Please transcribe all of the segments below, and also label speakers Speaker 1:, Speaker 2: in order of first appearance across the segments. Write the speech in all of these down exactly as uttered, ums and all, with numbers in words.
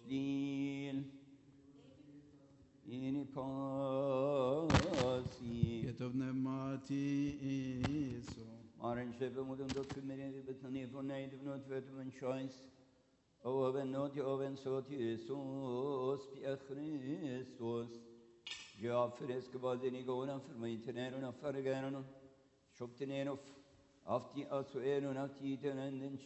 Speaker 1: Lil in Pasi.
Speaker 2: Yetovne mati iso.
Speaker 1: Maren Shebe Mudum dot Kumiri Betani for native not veteran choice. Oven not oven so Jesus, Pia Christus. Jafres Kabadini Gona for my Tenero of Faragano, Shoptenero after Asuero Natita and then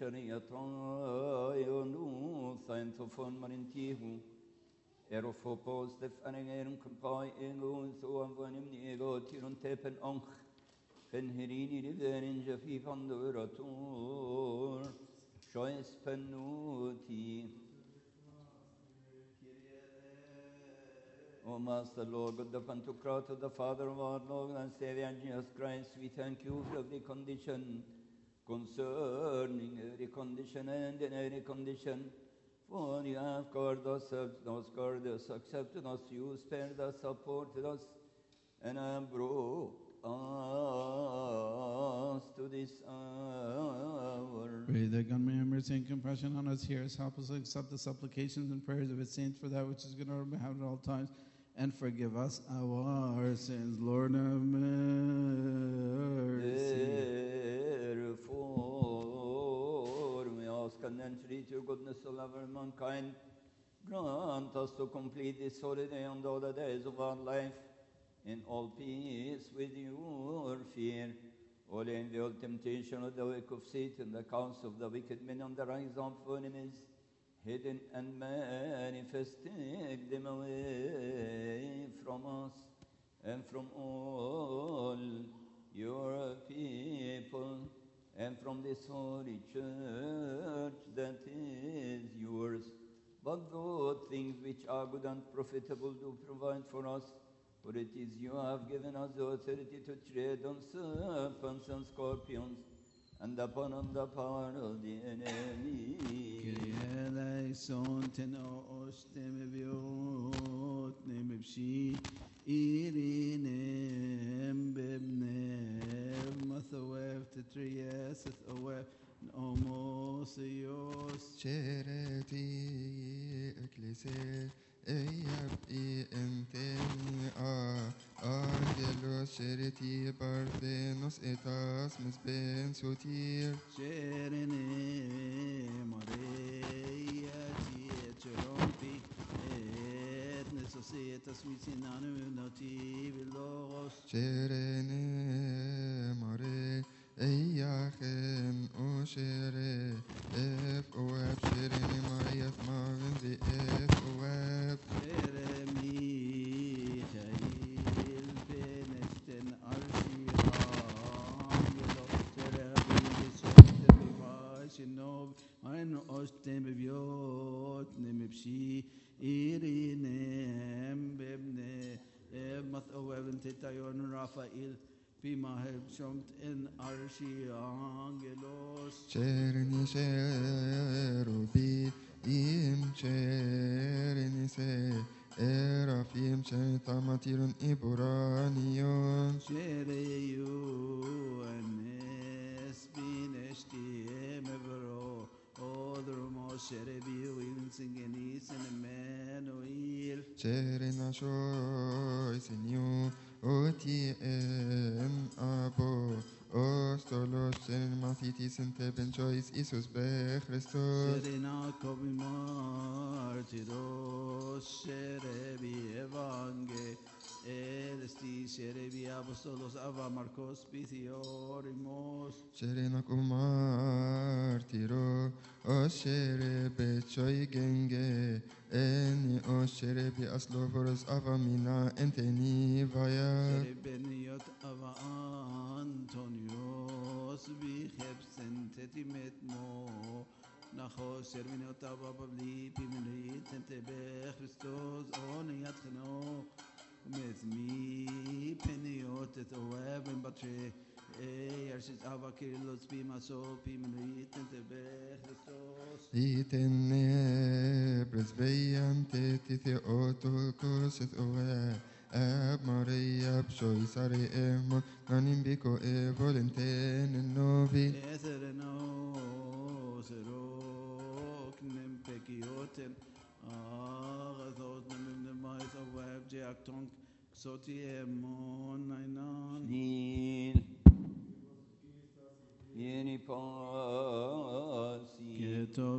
Speaker 1: Chariaton, Scientophon Marintihu, Aerophopos, the Fanagan Compai, Ego, so I'm going to ego, Tiron Tepen Onch, Penherini, Riverin, Jafif on the Ratur, Choice Penuti. O Master, Lord, God the Pantocrator, the Father of our Lord and Savior Jesus Christ, we thank you for every condition concerning every condition and in every condition. For you have guarded us, helped us, guarded us, accepted us, you spared us, supported us, and have brought us to this hour.
Speaker 2: Pray that God may have mercy and compassion on us. Hear us, help us accept the supplications and prayers of His saints for that which is good on our behalf at all times, and forgive us our sins. Lord, have mercy.
Speaker 1: Therefore, we ask and entreat your goodness to love mankind. Grant us to complete this holiday and all the days of our life in all peace with your fear. Only in the old temptation of the work of Satan, the counsel of the wicked men and the rise of enemies, hidden and manifest, take them away from us and from all your people and from this holy church that is yours. But those things which are good and profitable do provide for us, for it is you have given us the authority to tread on serpents and scorpions, and upon all the power of the enemy.
Speaker 2: Kyrie eleison teno ostem viot nemibshi irinem bebnev mathoev tetrieseth oev omosios.
Speaker 3: Charity ecclesia eyabi enteni a angelos charity parthenos etas misben sotir.
Speaker 2: Sherene Maria Tieterompi et necessitas vicinanu notivi logos.
Speaker 3: Charene mare eyachem o shere ef o ef sherene marias maven zi ef o ef.
Speaker 2: Jeremi Chail Penesten Archirangelo Terebi Sotem Vivashinov Ein Ostem Viot Nemipshi Irinem Bebne Emat Oeven Tetayon Raphael Pima Hebshomt in Archiangelos.
Speaker 3: Cherni cherubi im cherni se erafim chetamatirun iburanion.
Speaker 2: Shereyu anes bineshti emevro odrumo sherebiu insingenis en Emmanuel.
Speaker 3: Cherina shoy sinyu oti en abo ostolos chen mathitis en teben chois Isus be Christos.
Speaker 2: Serena kobi martiros sherebi evange elesti sherebi apostolos ava Marcos Pithiorimos.
Speaker 3: Cherina kumartiro oshere be choy genge eni oshere bi aslovoros avamina enteni vaya.
Speaker 2: Sherebeniot ava Antonios bichepsen tetimetmo nachos servinot ava Pavli pimenit entebe Christos oniat cheno mezmi peniot et oeben batre Arshis ava Kyrillos pimaso pimenit entebe Christos.
Speaker 3: Itene presbeiante tithe otokos et oe ab Maria psoi sare emo nanimbiko e volenten novi.
Speaker 2: Ethereno serok nempekioten Agathos Namim Nemais Aweb Jacktonk Soti Emon Nainan.
Speaker 1: Nil. Yeni pasi.
Speaker 2: Ketob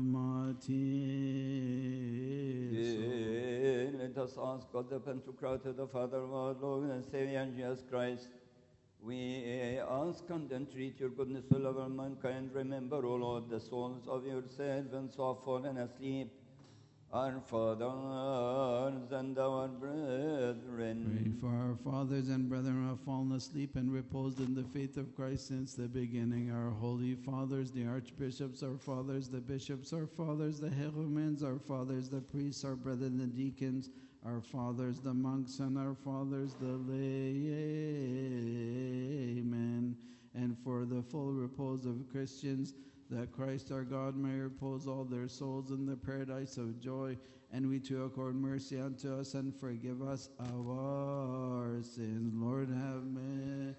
Speaker 2: Pneumatis.
Speaker 1: Let us ask God the Pantocrator, the Father of our Lord and Savior Jesus Christ. We ask and entreat your goodness to love all mankind. Remember, O Lord, the souls of your servants who have fallen asleep, our fathers and our
Speaker 2: Pray
Speaker 1: brethren.
Speaker 2: for our fathers and brethren who have fallen asleep and reposed in the faith of Christ since the beginning. Our holy fathers, the archbishops, our fathers, the bishops, our fathers, the herumens, our fathers, the priests, our brethren, the deacons, our fathers, the monks, and our fathers, the laymen, and for the full repose of Christians, that Christ our God may repose all their souls in the paradise of joy, and we too accord mercy unto us and forgive us our sins. Lord, have mercy.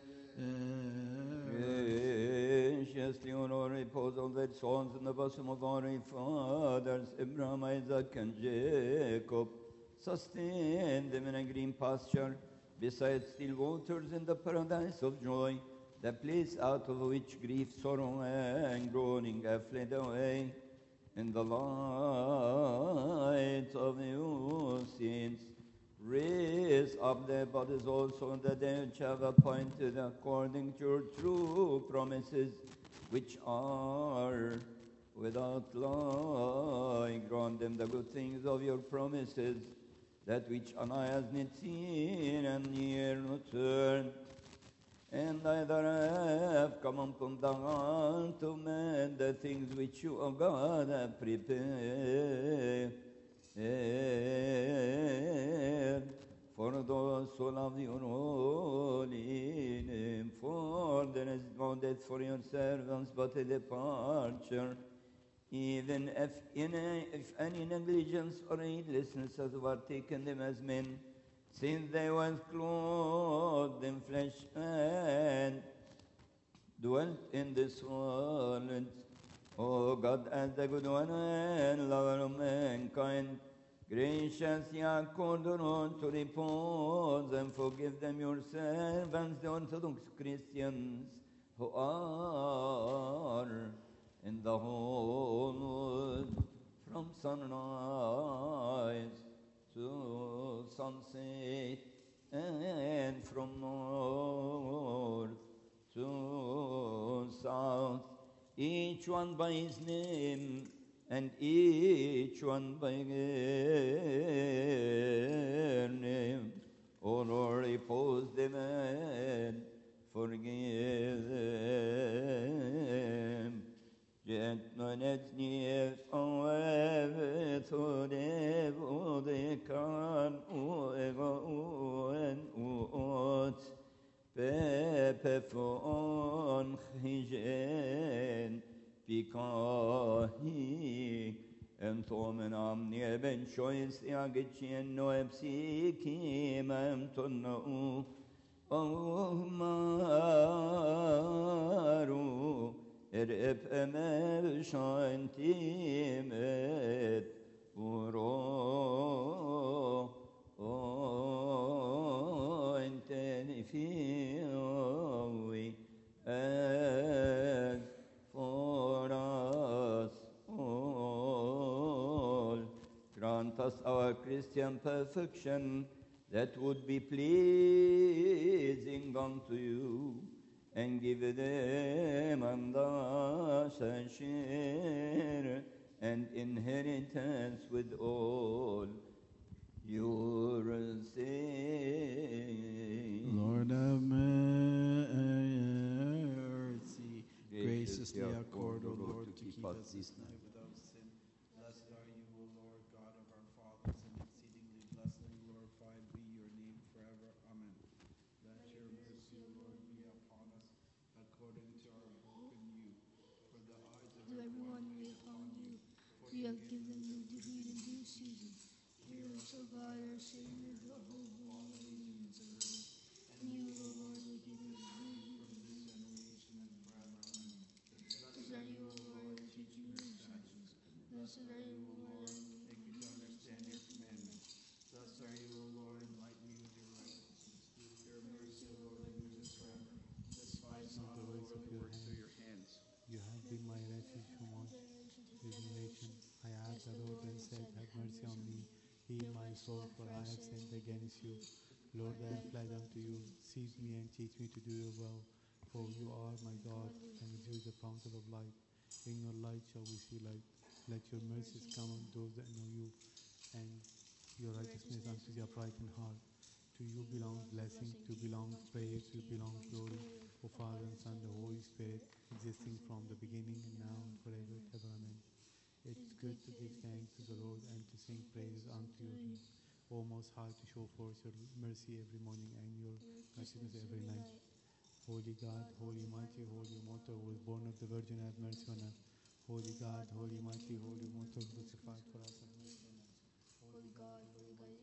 Speaker 1: Graciously, O Lord, repose all their souls in the bosom of our fathers, Abraham, Isaac, and Jacob. Sustain them in a green pasture, beside still waters in the paradise of joy, the place out of which grief, sorrow, and groaning have fled away. In the light of your sins, raise up their bodies also that they which have appointed according to your true promises, which are without lie. Grant them the good things of your promises, that which an eye has not seen and ear not heard, and neither have come upon the heart of man the things which you, O God, have prepared for those who love your holy name. For there is no death for your servants, but a departure, even if, in a, if any negligence or heedlessness has overtaken them as men, since they were clothed in flesh and dwelt in this world. O God, as the good one and lover of mankind, graciously accord on to repose and forgive them your servants, the Orthodox Christians, who are in the whole world, from sunrise to sunset, and from north to south, each one by his name, and each one by their name. O Lord, repose them and forgive them. Jetmanet nef oevet odev odekan oega oen oot pepefon chigen pikahi entomen amnie ben chois eagitien noepsikim emtonu omaru erep emel shantimet uro o intenifiawi and for us all. Grant us our Christian perfection, that would be pleasing unto you, and give them and us a share and inheritance with all your saints.
Speaker 2: Lord have mercy. Graciously accord, O Lord, to keep us this night without sin. Blessed are you, O Lord, God of our fathers, and exceedingly blessed and glorified be your name forever. Amen. Let your mercy, O Lord, be upon us, according to our hope in you. For the eyes of
Speaker 4: To everyone wait upon you, for you have given new degree in due season. Hear us, O God, our Savior, the hope of all the nations of the earth. And you, O Lord, will give us glory from this generation and forever. Amen. Blessed are you, O Lord, teach you your statutes. Blessed are you, O Lord, make you
Speaker 5: Heal my soul, for I have sinned against you. Lord, I have fled unto you. Seize me and teach me to do your will. For you are my God, and with you is the fountain of life. In your light shall we see light. Let your mercies come on those that know you, and your righteousness unto the upright in heart. To you belongs blessing, to you belongs praise, to you belongs glory, O Father and Son, the Holy Spirit, existing from the beginning and now and forever and ever. Amen. It's good to give thanks to the Lord and to sing praises unto you, O Most High, to show forth your mercy every morning and your righteousness every night. Holy God, holy mighty, holy immortal, who was born of the Virgin, have mercy on us. Holy God, holy mighty, holy immortal, crucified for us, have mercy on us.
Speaker 4: Holy God, holy God,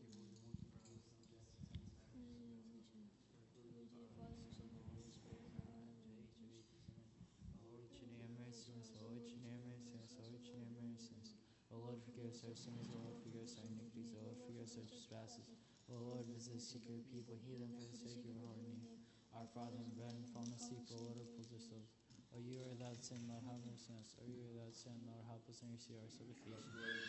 Speaker 6: Holy Trinity, have mercy on us. Holy Trinity, have mercy on us. Holy Trinity, have mercy on us. O Lord, forgive us our sins. O Lord, forgive us our iniquities. O Lord, forgive us our trespasses. O Lord, visit the sick of your people, heal them for the sake of your holy name. Our Father in heaven, fallen asleep, O Lord, repose our souls. O you are without sin, Lord, have mercy on us. O you are without sin, Lord, help us and receive our supplication.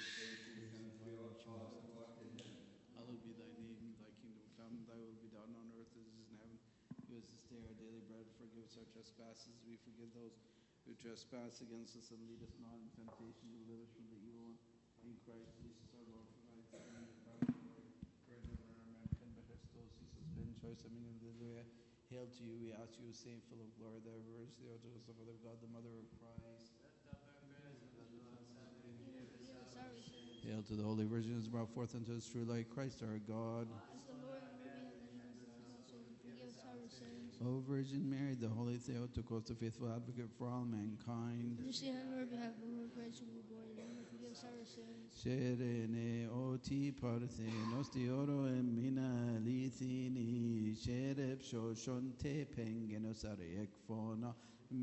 Speaker 2: Hallowed be thy name, thy kingdom come, thy will be done on earth as it is in heaven. Give us this day our daily bread, forgive us our trespasses, we forgive those who trespass against us, and lead us not into temptation, deliver us from the evil one. In Christ Jesus our Lord, provide for me the power and glory, forever and ever. Amen. Can behestow ceases been choice, I mean, hallelujah. Hail to you, we ask you, saint full of glory, the Virgin, the Joseph, the Mother of God, the Mother of Christ. Hail to the Holy Virgin, who is brought forth unto us true light, Christ our God.
Speaker 4: as the Lord and we have in us, so forgive us our sins.
Speaker 2: O Virgin Mary, the Holy Theotokos, the faithful advocate for all mankind.
Speaker 4: Intercede on our behalf of our Christ who was born in heaven, forgive us our sins.
Speaker 2: Sherene oti parthenos dioro emina lithini sherep shoshonte pengenos arek fona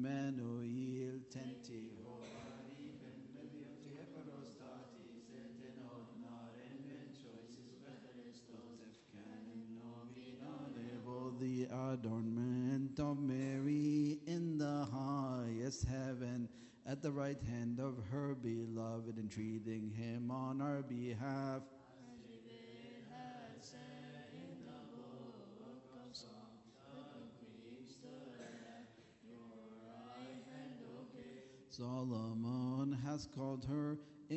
Speaker 2: Emmanuel tenti hoari benedict heparostati setenod naren ben choices Christos canon nominale. The adornment of Mary in the highest heaven, at the right hand of her beloved, entreating him on our behalf.
Speaker 4: As David had said in the book of Psalms, the good queen stood at your right hand, O King.
Speaker 2: Solomon has called her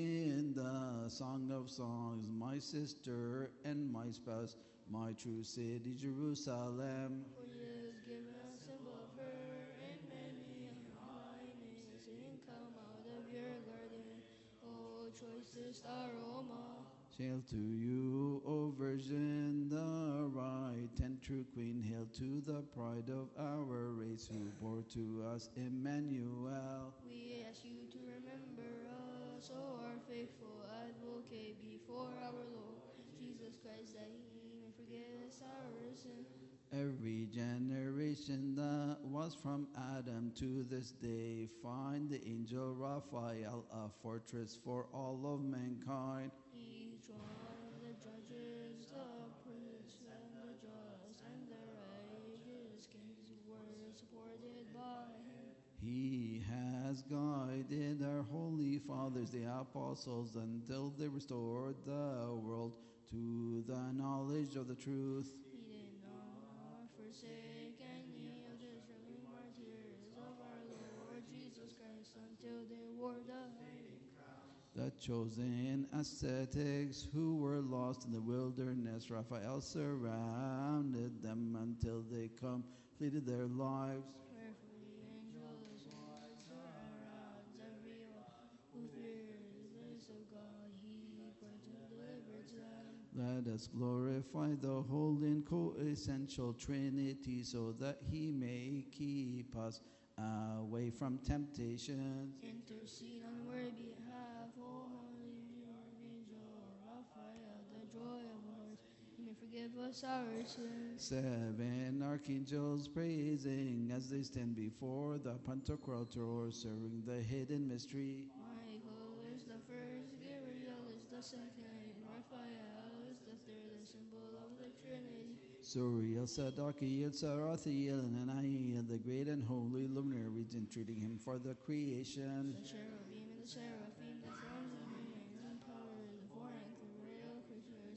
Speaker 2: in the Song of Songs, my sister and my spouse, my true city, Jerusalem.
Speaker 4: For he has given a symbol of her in many highness, and come out of your garden, O choicest aroma.
Speaker 2: Hail to you, O Virgin, the right and true Queen. Hail to the pride of our race, who bore to us Emmanuel.
Speaker 4: We ask you to remember us, O our faithful advocate, before our Lord Jesus Christ, that he may forgive us our sins.
Speaker 2: Every generation that was from Adam to this day, find the angel Raphael a fortress for all of mankind.
Speaker 4: Each one of the judges, the priests, and the just, and the righteous kings were supported by him.
Speaker 2: He has guided our holy fathers, the apostles, until they restored the world to the knowledge of the truth.
Speaker 4: He did not forsake any of the true martyrs of our Lord Jesus Christ until they wore the holy crown.
Speaker 2: The chosen ascetics who were lost in the wilderness, Raphael surrounded them until they completed their lives.
Speaker 4: Prayerfully, angels watch surrounds everyone who fears the grace of God. He prayed to deliver to them.
Speaker 2: Let us glorify the holy and co-essential Trinity, so that he may keep us away from temptations.
Speaker 4: Intercede on our behalf, O holy angel Raphael, the joy of hearts. He may forgive us our sins.
Speaker 2: Seven archangels praising as they stand before the Pantocrator, serving the hidden mystery.
Speaker 4: Michael is the first, Gabriel is the second, Raphael is the third, the symbol of the Trinity.
Speaker 2: Suriel, Sadarkiel, Sarathiel, and Anaiel, the great and holy luminaries, entreating him for the creation.
Speaker 4: The cherubim and the seraphim, the thrones and dominions and powers, the four and the royal creatures,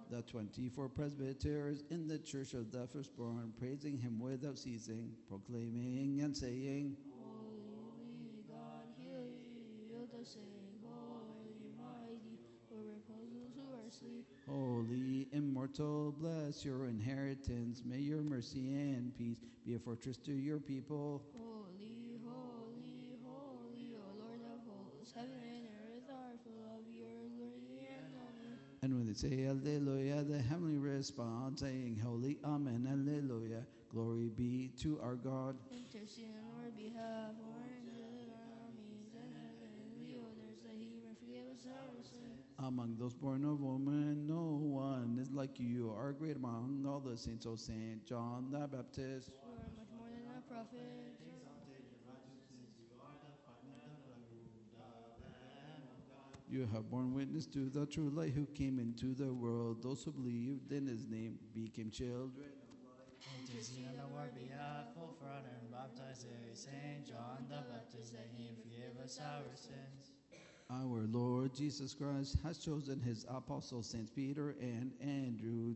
Speaker 2: the twenty-four presbyters in the church of the firstborn, praising him without ceasing, proclaiming and saying,
Speaker 4: Holy God, heal the sick. Holy, mighty, who reposes who are asleep.
Speaker 2: Holy, immortal, bless your inheritance. May your mercy and peace be a fortress to your people.
Speaker 4: Holy, holy, holy, O Lord of hosts, heaven and earth are full of your glory and honor.
Speaker 2: And when they say Alleluia, the heavenly respond, saying, Holy, Amen, Alleluia. Glory be to our God.
Speaker 4: Intercede on our behalf, our angelic armies, and heavenly orders, that he may forgive us our sins.
Speaker 2: Among those born of woman, no one is like you. You are great among all the saints, O Saint John the Baptist.
Speaker 4: You are much more than a prophet.
Speaker 2: You have borne witness to the true light who came into the world. Those who believed in his name became children.
Speaker 6: Intercede on our behalf, O for honor and baptize Saint John the Baptist, that he forgive us our sins.
Speaker 2: Our Lord Jesus Christ has chosen his apostles, Saints Peter and Andrew,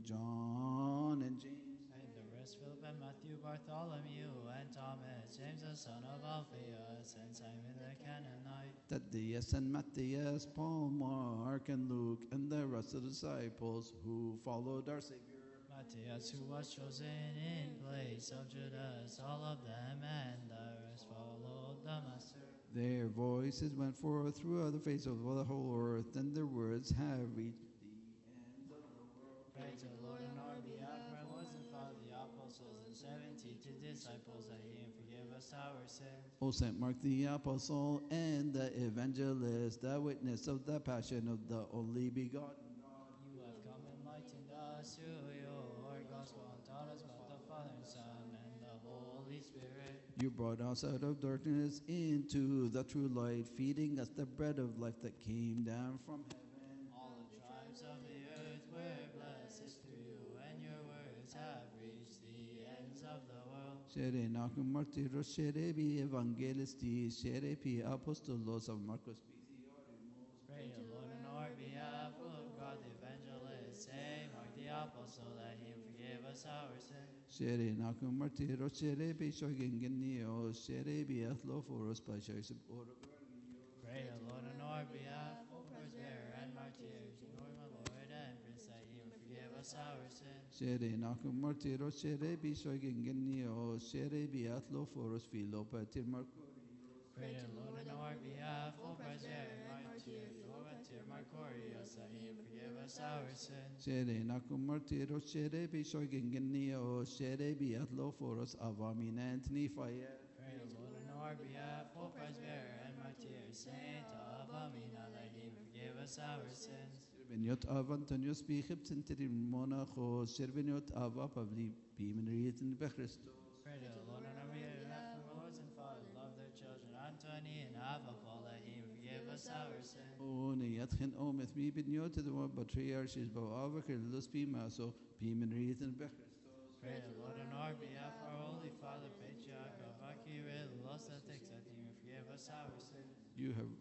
Speaker 2: John and James,
Speaker 6: And the rest, Philip and Matthew, Bartholomew and Thomas, James the son of Alphaeus, and Simon the Canaanite.
Speaker 2: Thaddeus and Matthias, Paul, Mark and Luke, and the rest of the disciples who followed our Savior.
Speaker 6: Matthias, who was chosen in place of Judas, all of them, and the rest followed the Master.
Speaker 2: Their voices went forth throughout the face of the whole earth, and their words have reached the ends of the world.
Speaker 6: Pray to the Lord on our behalf, for our Lord and Father, the apostles, and seventy-two disciples, that he may forgive us our sins.
Speaker 2: O Saint Mark the Apostle and the Evangelist, the witness of the passion of the only begotten God.
Speaker 6: You have come enlightened us through your gospel, and taught us about the Father and Son and the Holy Spirit.
Speaker 2: You brought us out of darkness into the true light, feeding us the bread of life that came down from heaven.
Speaker 6: All the tribes of the earth were blessed through you, and your words have reached the ends of the world.
Speaker 2: Shere nacum martyros, shere bi evangelistis, shere pi apostolos of Marcos Pisiorimus.
Speaker 6: Pray to the Lord on our behalf, O God the evangelist, Saint Mark the apostle, that he forgive us our sins.
Speaker 2: Shere nacum martyros, shere bi shoigengenios, shere bi athloforos pashaisib orogarnios.
Speaker 6: Pray to the Lord on our behalf, O Presbyter and martyrs, Lord, my Lord and Prince, that he may forgive us our sins.
Speaker 2: Shere nacum martyros, shere bi shoigengenios, shere bi athloforos philopatir marcurios.
Speaker 6: Pray to the Lord on our behalf, O Presbyter and martyrs, Lord, martyr Marcorius, that he may forgive us our sins.
Speaker 2: Shere nacum martyros, shere bi shoigengenios, shere bi athloforos avaminant nifayet.
Speaker 6: Pray to the Lord on our behalf, O Presbyter and martyr Saint Abamina, that he may forgive us our sins.
Speaker 2: Serveniot av Antonios Bichib Centerim Monachos, Serveniot av Pavli Pimenrieten Bechristos.
Speaker 6: Pray to the Lord on our behalf, for lords and fathers love their children, Antony and Abba, Paul, that he may forgive us our sins.
Speaker 2: Oni Yatchen Ometh Mi Bidniot the one Patriarchs Bo Avakir Lus Pimaso, Pimenrieten Bechristos.
Speaker 6: Pray to the Lord on our behalf, our Holy Father, Patriarch of Akira, lost ethics, that he may forgive us our sins.
Speaker 2: You have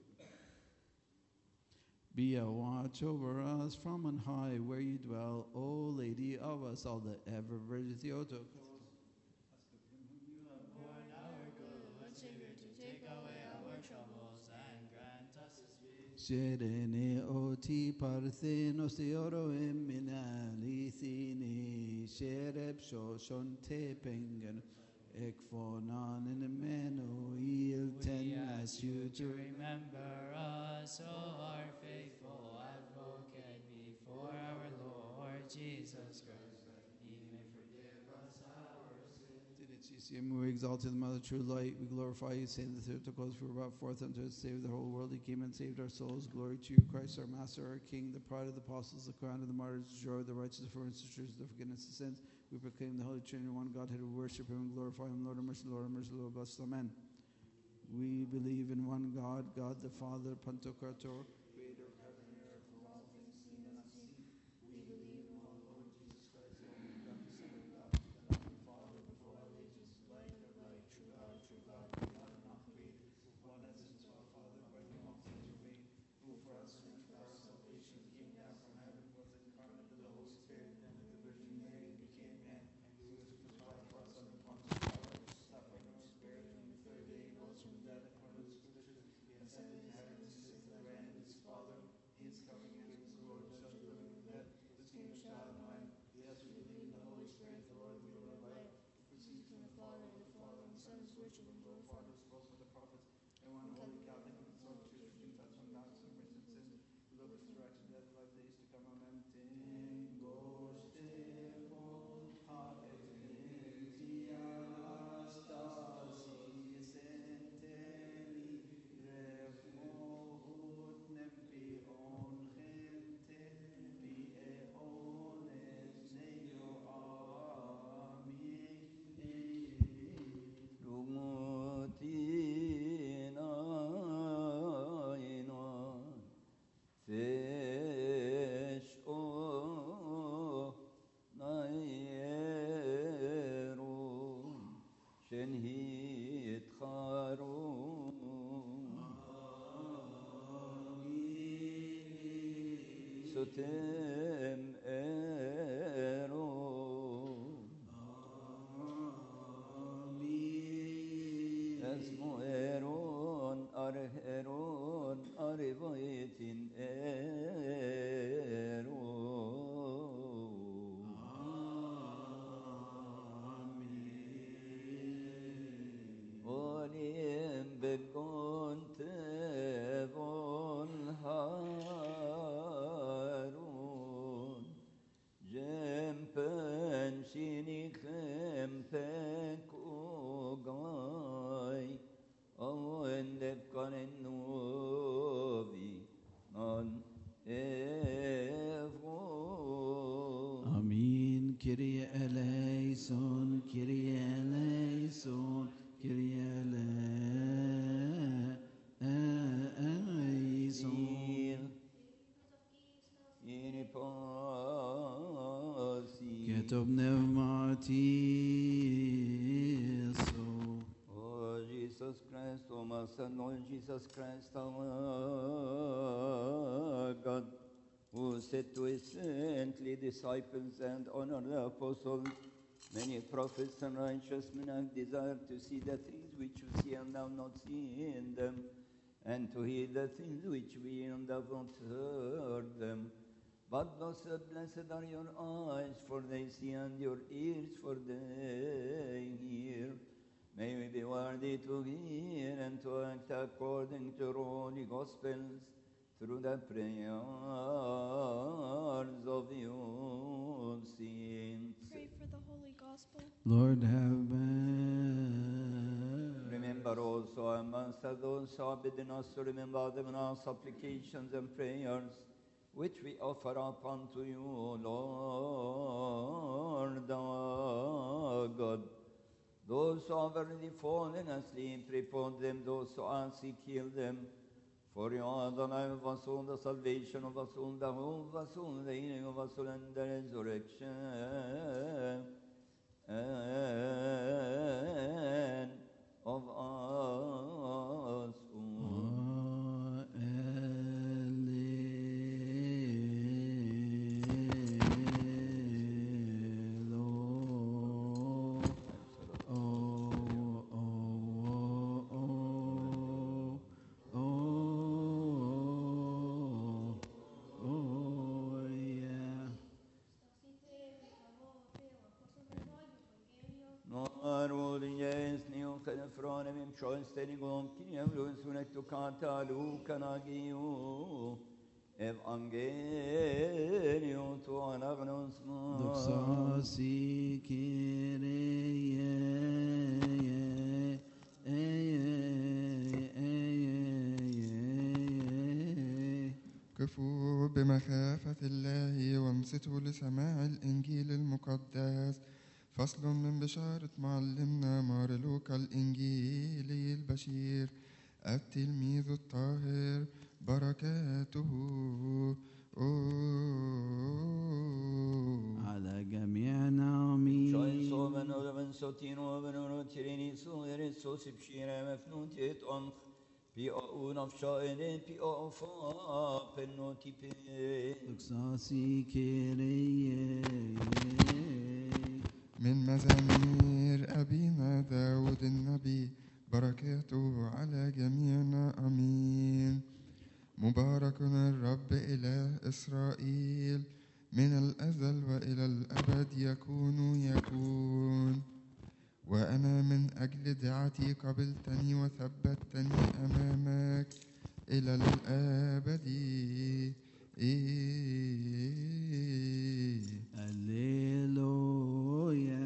Speaker 2: be a watch over us from on high where you dwell, O Lady of us all, the ever Virgin Theotokos.
Speaker 6: You have borne our good Savior to take away our troubles and grant us his peace.
Speaker 2: Sherene oti parthenos theoro emina lithini shereb shoshon tepengen ekfonan in Emmanuel
Speaker 6: We
Speaker 2: ten
Speaker 6: ask you to remember us, O our faithful advocate, before our Lord Jesus Christ, that he may forgive us our sins.
Speaker 2: We exalt the Mother, true light. We glorify you, Saint the Theotokos, who were brought forth unto us to save the whole world. He came and saved our souls. Glory to you, Christ, our Master, our King, the pride of the apostles, the crown of the martyrs, the joy of the righteous, for institutions, the forgiveness of sins. We proclaim the Holy Trinity, one Godhead, who worship him and glorify him. Lord of mercy, Lord of mercy, Lord blessed. Amen. We believe in one God, God the Father, Pantocrator, creator of heaven and earth, of all things seen and unseen. We believe in one Lord Jesus Christ, the only begotten Son of God, the Holy Father, before all ages, light of light, true God, true God, begotten, not created, one essence of our Father, by whom all things were made, who for us and for our salvation came down from heaven, was incarnate of the Holy Spirit.
Speaker 1: sotem eron.
Speaker 2: Amen.
Speaker 1: Esmo eron, are eron, are vaitin eron. Olim begon tevon harun. Jempen shinichem pekugay. Owen depkanen novi non evon.
Speaker 2: Amen. Kyrie eleison, Kyrie eleison, Kyrie eleison.
Speaker 1: Yeni pasi.
Speaker 2: Ketub pneumatiso.
Speaker 1: Oh Jesus Christ, oh my Son, Lord Jesus Christ, our God, who said to his saintly disciples and honored apostles, many prophets and righteous men have desired to see the things which you see and have not seen them, and to hear the things which we and have not heard them. But blessed, blessed are your eyes, for they see, and your ears, for they hear. May we be worthy to hear and to act according to holy gospels, through the prayers of your saints.
Speaker 7: Pray for the Holy Gospel.
Speaker 2: Lord have mercy.
Speaker 1: Remember also amongst those who have bidden us to remember them in our supplications and prayers, which we offer up unto you, Lord our God. Those who have already fallen asleep, report them. Those who are sick, heal them. For you are the life of us all, the salvation of us all, the hope of us all, the healing of us all, and the resurrection and of us all. Evangelio tu anagnos
Speaker 2: Doxasi Kyrie.
Speaker 3: كفوا بمخافة الله وانصتوا لسماع الإنجيل المقدس. فصل من بشارة معلمنا مارلوكا الإنجيلي البشير التلميذ الطاهر بركاته
Speaker 2: على جميعنا آمين.
Speaker 1: شاي صوبن ودبن سوتين وبن ونوتيريني سوير السوس بشيرة مفنوتيت أنخ بي أو نفشائن بي أو فا بنوتي بي
Speaker 2: دوكساسي كيريه.
Speaker 3: من مزامير أبينا داود النبي بركاته على جميعنا آمين. مبارك الرب إله إسرائيل من الأزل وإلى الأبد يكون يكون. وأنا من أجل دعتي قبلتني وثبتني أمامك إلى الأبد.
Speaker 2: هللويا.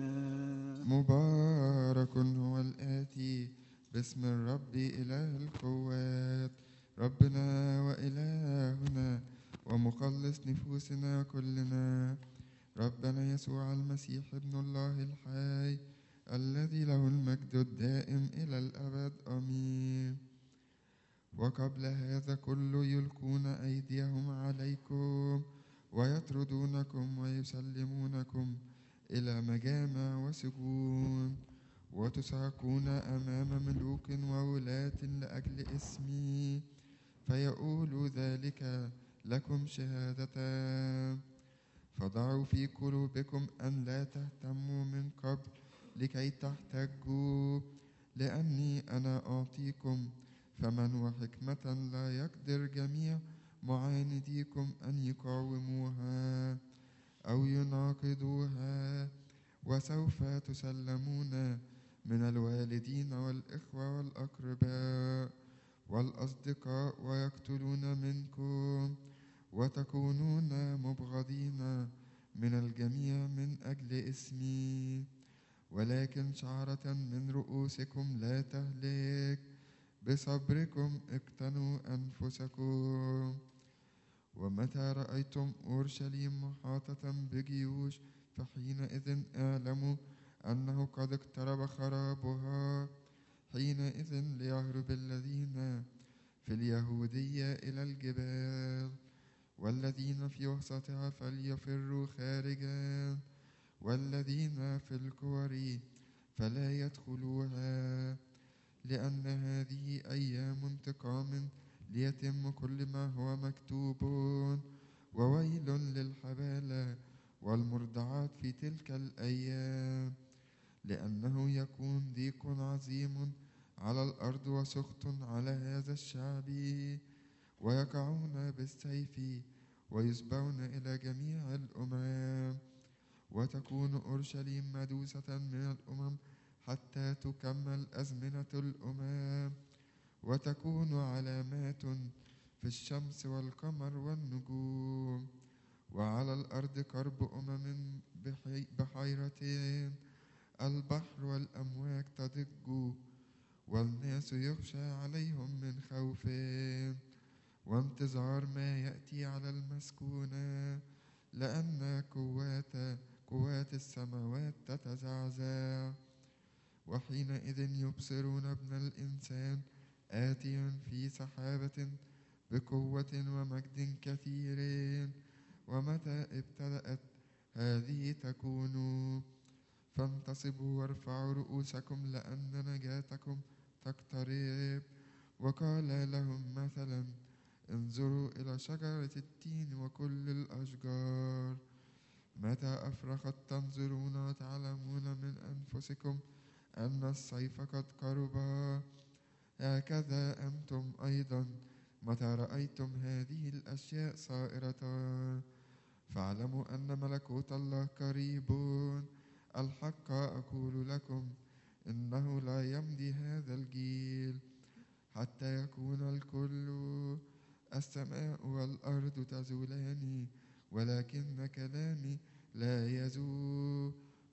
Speaker 3: مبارك هو الآتي باسم الرب إله القوات، ربنا وإلهنا ومخلص نفوسنا كلنا، ربنا يسوع المسيح ابن الله الحي الذي له المجد الدائم إلى الأبد آمين. وقبل هذا كله يلقون أيديهم عليكم ويطردونكم ويسلمونكم إلى مجامع وسجون، وتساقون أمام ملوك وولاة لأجل اسمي، فيقول ذلك لكم شهادتان. فضعوا في قلوبكم أن لا تهتموا من قبل لكي تحتجوا، لأني أنا أعطيكم فمن وحكمة لا يقدر جميع معانديكم أن يقاوموها أو يناقضوها. وسوف تسلمون من الوالدين والإخوة والأقرباء والأصدقاء ويقتلون منكم، وتكونون مبغضين من الجميع من أجل اسمي. ولكن شعرة من رؤوسكم لا تهلك، بصبركم اقتنوا أنفسكم. ومتى رأيتم أورشليم محاطة بجيوش فحينئذ اعلموا أنه قد اقترب خرابها. حينئذ ليهرب الذين في اليهودية إلى الجبال، والذين في وسطها فليفروا خارجا، والذين في الكور فلا يدخلوها، لأن هذه أيام انتقام ليتم كل ما هو مكتوب. وويل للحبالة والمرضعات في تلك الأيام، لأنه يكون ضيق عظيم على الأرض وسخط على هذا الشعب، ويقعون بالسيف ويسبون إلى جميع الأمم. وتكون أورشليم مدوسة من الأمم حتى تكمل أزمنة الأمم، وتكون علامات في الشمس والقمر والنجوم، وعلى الأرض كرب أمم بحيرتين، البحر والأمواج تضج، والناس يخشى عليهم من خوف وانتظار ما يأتي على المسكونة، لأن قوات قوات السماوات تتزعزع. وحينئذ يبصرون ابن الإنسان آتيا في سحابة بقوة ومجد كثير. ومتى ابتدأت هذه تكون؟ فانتصبوا وارفعوا رؤوسكم لأن نجاتكم تقترب. وقال لهم مثلا: انظروا إلى شجرة التين وكل الأشجار، متى أفرخت تنظرون وتعلمون من أنفسكم أن الصيف قد قرب. هكذا أنتم أيضا متى رأيتم هذه الأشياء صائرة فاعلموا أن ملكوت الله قريب. الحق أقول لكم إنه لا يمضي هذا الجيل حتى يكون الكل، السماء والأرض تزولان ولكن كلامي لا يزول.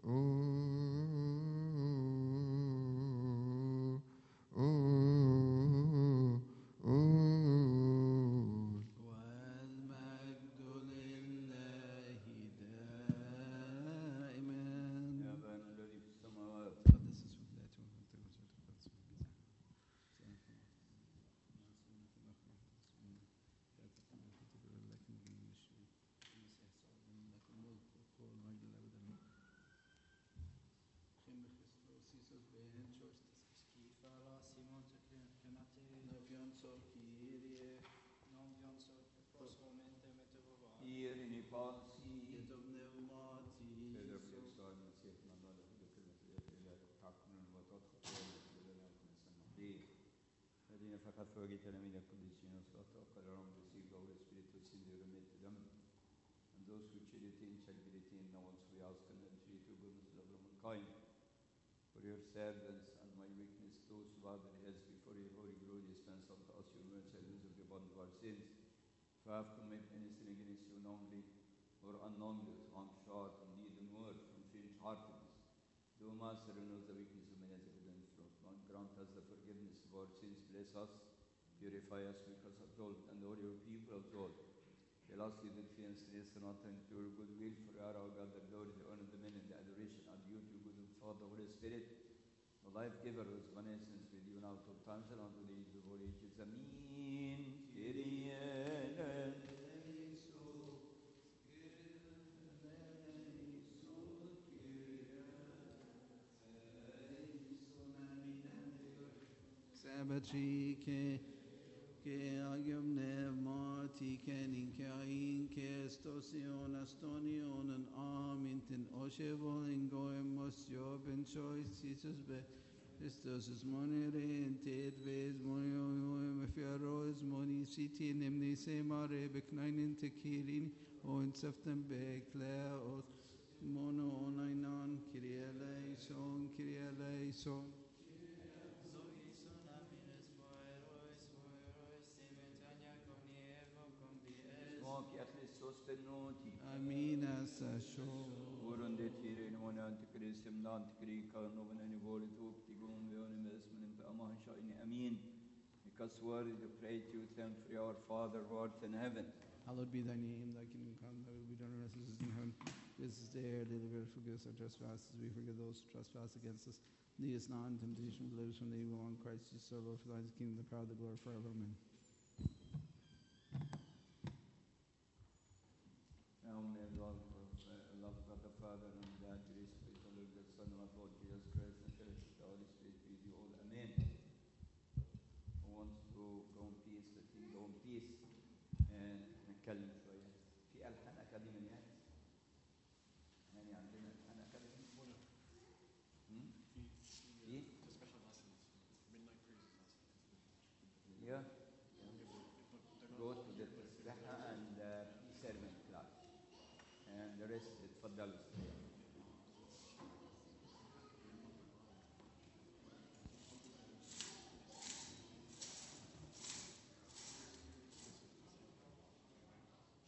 Speaker 2: والمجد لله دائما.
Speaker 1: يا أبانا الذي في السماوات
Speaker 2: تقدس اسمك ليأتي ملكوتك وتقدس
Speaker 1: Irini pasi
Speaker 2: Jeto pneumati
Speaker 1: Pedro Cristo المسيح من الله له كلمة الإله تعقنا وتدخل لنا كل سنة دي الذين فقط فوق تلاميذ القديسين وصلاة وقال رب receive the Holy Spirit to send you remit to them and those who charity and charity no one we ask and then treat to goodness of mankind for your servants and my weakness those who are the heads before your holy glory dispense unto us your mercy and lose of your bond of our sins. If I have committed anything against you knowingly or unknowingly, wrong short and need and word from change heartedness, do Master and knows the weakness of many as evidence from God. Grant us the forgiveness of our sins, bless us, purify us, make us absolved, and all your people absolved. Tell us you did fear and stress and not to your good will, for you are our God, the glory, the honor, the dominion, the adoration are due to you, good Father, Holy Spirit, the life giver, whose beneficence with you now to all times and unto the age of all ages. Amen. Kyrie
Speaker 2: Sabatri che che agam ne mati tikenin kain kestosion astonion and amintin oshevol in goemos job and choice Jesus be Christos is monere and ted ves monio mefiaros moni city nemni semare beknainin tekirin o in september cleos mono onainan kyrie eleison kyrie eleison.
Speaker 1: Smak i Kristus benoti.
Speaker 2: Amina sasho.
Speaker 1: Våren det tirin och när inte kristum lant krika någon en vårt upp till gång vi har med men på aman shine amin. Because word to pray to you thank for our Father who art in heaven.
Speaker 2: Hallowed be thy name, thy kingdom come, thy will be done on earth as it is in heaven. Give us this day our daily bread, forgive us our trespasses, we forgive those who trespass against us. Lead us not into temptation, but deliver us from the evil one. Christ Jesus our Lord, for thine is the kingdom, the power, the glory forever. Amen.
Speaker 1: Now may the love of uh, love of the Father and the God, grace of the Lord, the Son of our Lord Jesus Christ, and fellowship of the Holy Spirit be with you all. Amen. Who wants to go in peace, let him go in peace. And نتكلم شوية في ألحان أكاديميات يعني عندنا ألحان أكاديمية Hmm? في Yeah. Go to the تسبيحة and uh, servant class and the rest اتفضلوا